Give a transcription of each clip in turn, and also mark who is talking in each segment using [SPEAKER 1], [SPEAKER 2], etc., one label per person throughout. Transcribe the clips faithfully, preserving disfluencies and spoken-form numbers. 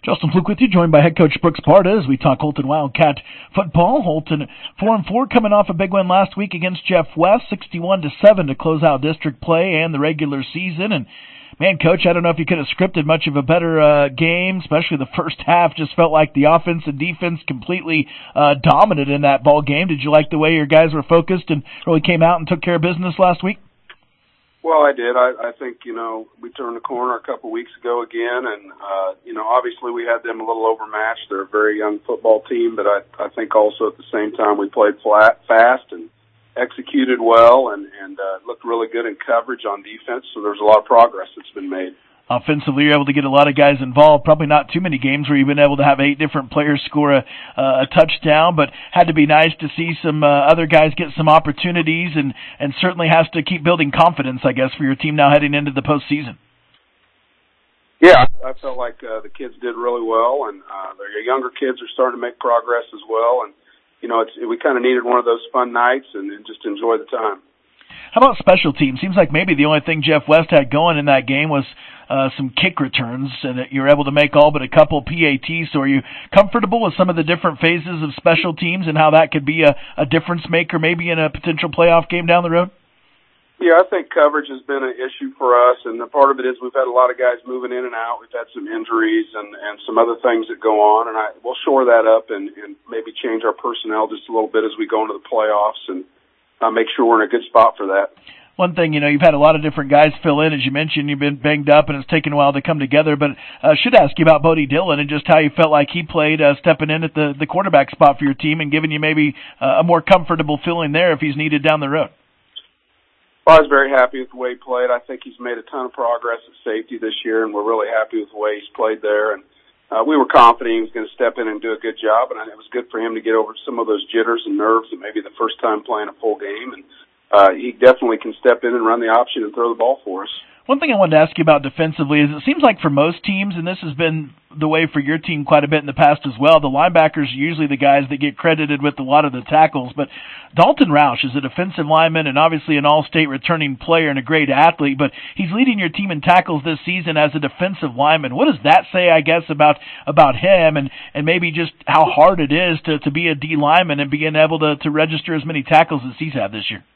[SPEAKER 1] Justin Fluke with you, joined by head coach Brooks Parda as we talk Holton Wildcat football. Holton four and four, coming off a big win last week against Jeff West, sixty-one to seven to close out district play and the regular season. And man, coach, I don't know if you could have scripted much of a better uh, game, especially the first half. Just felt like the offense and defense completely uh, dominant in that ball game. Did you like the way your guys were focused and really came out and took care of business last week?
[SPEAKER 2] Well, I did. I, I think, you know, we turned the corner a couple weeks ago again, and, uh, you know, obviously we had them a little overmatched. They're a very young football team, but I, I think also at the same time we played flat, fast and executed well and, and uh, looked really good in coverage on defense, so there's a lot of progress that's been made.
[SPEAKER 1] Offensively, you're able to get a lot of guys involved. Probably not too many games where you've been able to have eight different players score a, uh, a touchdown, but had to be nice to see some uh, other guys get some opportunities, and, and certainly has to keep building confidence, I guess, for your team now heading into the postseason.
[SPEAKER 2] Yeah, I felt like uh, the kids did really well, and uh, the younger kids are starting to make progress as well. And you know, it's, we kind of needed one of those fun nights and, and just enjoy the time.
[SPEAKER 1] How about special teams? Seems like maybe the only thing Jeff West had going in that game was uh, some kick returns, and that you were able to make all but a couple P A Ts. So are you comfortable with some of the different phases of special teams and how that could be a, a difference maker maybe in a potential playoff game down the road?
[SPEAKER 2] Yeah, I think coverage has been an issue for us, and the part of it is we've had a lot of guys moving in and out. We've had some injuries and, and some other things that go on, and I, we'll shore that up and, and maybe change our personnel just a little bit as we go into the playoffs and uh, make sure we're in a good spot for that.
[SPEAKER 1] One thing, you know, you've had a lot of different guys fill in. As you mentioned, you've been banged up, and it's taken a while to come together. But I uh, should ask you about Bodie Dillon and just how you felt like he played uh, stepping in at the, the quarterback spot for your team and giving you maybe uh, a more comfortable feeling there if he's needed down the road.
[SPEAKER 2] Well, I was very happy with the way he played. I think he's made a ton of progress at safety this year, and we're really happy with the way he's played there. And uh, we were confident he was going to step in and do a good job, and it was good for him to get over some of those jitters and nerves that maybe the first time playing a full game. And uh, he definitely can step in and run the option and throw the ball for us.
[SPEAKER 1] One thing I wanted to ask you about defensively is it seems like for most teams, and this has been the way for your team quite a bit in the past as well, the linebackers are usually the guys that get credited with a lot of the tackles. But Dalton Roush is a defensive lineman and obviously an all-state returning player and a great athlete, but he's leading your team in tackles this season as a defensive lineman. What does that say, I guess, about about him and, and maybe just how hard it is to, to be a D lineman and being able to, to register as many tackles as he's had this year?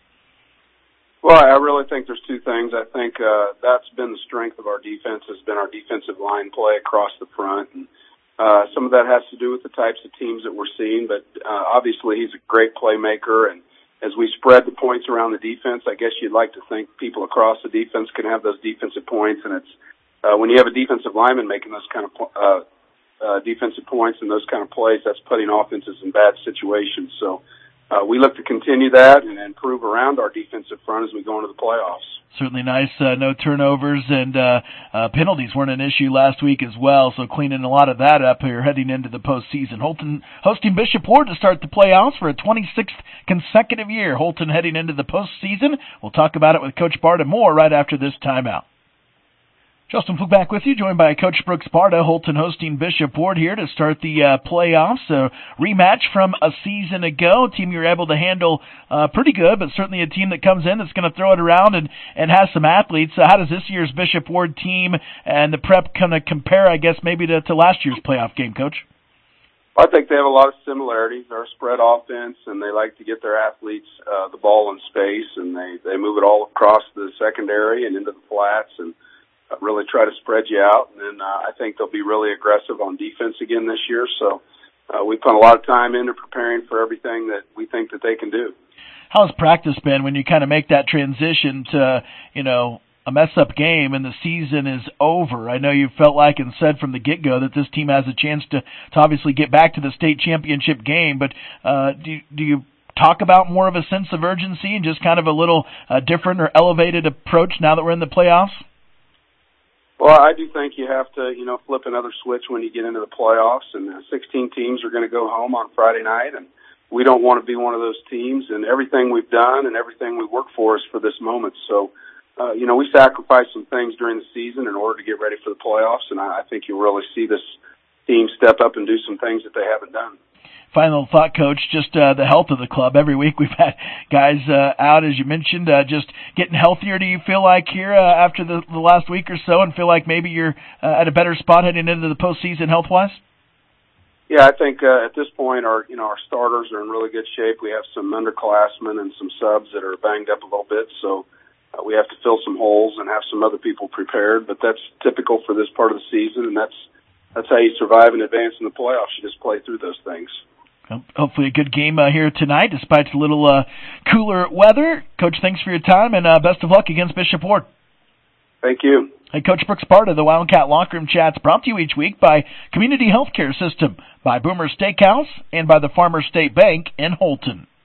[SPEAKER 2] Well, I really think there's two things. I think uh, that's been the strength of our defense, has been our defensive line play across the front. And uh, some of that has to do with the types of teams that we're seeing, but uh, obviously he's a great playmaker. And as we spread the points around the defense, I guess you'd like to think people across the defense can have those defensive points. And it's uh, when you have a defensive lineman making those kind of uh, uh, defensive points and those kind of plays, that's putting offenses in bad situations. So Uh, we look to continue that and improve around our defensive front as we go into the playoffs.
[SPEAKER 1] Certainly nice. Uh, no turnovers and uh, uh, penalties weren't an issue last week as well, so cleaning a lot of that up here heading into the postseason. Holton hosting Bishop Ward to start the playoffs for a twenty-sixth consecutive year. Holton heading into the postseason. We'll talk about it with Coach Parda more right after this timeout. Justin Fluke back with you, joined by Coach Brooks Parda. Holton hosting Bishop Ward here to start the uh, playoffs. A rematch from a season ago. A team you're able to handle uh, pretty good, but certainly a team that comes in that's going to throw it around and, and has some athletes. So how does this year's Bishop Ward team and the prep kind of compare, I guess, maybe to, to last year's playoff game, Coach?
[SPEAKER 2] I think they have a lot of similarities. They're a spread offense, and they like to get their athletes uh, the ball in space, and they, they move it all across the secondary and into the flats, and really try to spread you out. And then uh, I think they'll be really aggressive on defense again this year. So uh, we put a lot of time into preparing for everything that we think that they can do.
[SPEAKER 1] How's practice been when you kind of make that transition to, you know, a mess-up game and the season is over? I know you felt like and said from the get-go that this team has a chance to, to obviously get back to the state championship game, but uh, do, do you talk about more of a sense of urgency and just kind of a little uh, different or elevated approach now that we're in the playoffs?
[SPEAKER 2] Well, I do think you have to, you know, flip another switch when you get into the playoffs, and uh, sixteen teams are going to go home on Friday night, and we don't want to be one of those teams, and everything we've done and everything we work for is for this moment. So, uh, you know, we sacrificed some things during the season in order to get ready for the playoffs, and I, I think you'll really see this team step up and do some things that they haven't done.
[SPEAKER 1] Final thought, Coach, just uh, the health of the club. Every week we've had guys uh, out, as you mentioned, uh, just getting healthier. Do you feel like here uh, after the, the last week or so and feel like maybe you're uh, at a better spot heading into the postseason health-wise?
[SPEAKER 2] Yeah, I think uh, at this point our you know our starters are in really good shape. We have some underclassmen and some subs that are banged up a little bit, so uh, we have to fill some holes and have some other people prepared. But that's typical for this part of the season, and that's that's how you survive and advance in the playoffs. You just play through those things.
[SPEAKER 1] Well, hopefully a good game uh, here tonight, despite a little uh, cooler weather. Coach, thanks for your time, and uh, best of luck against Bishop Ward.
[SPEAKER 2] Thank you.
[SPEAKER 1] Hey, Coach Brooks, part of the Wildcat Locker Room Chats, brought to you each week by Community Healthcare System, by Boomer Steakhouse, and by the Farmer State Bank in Holton.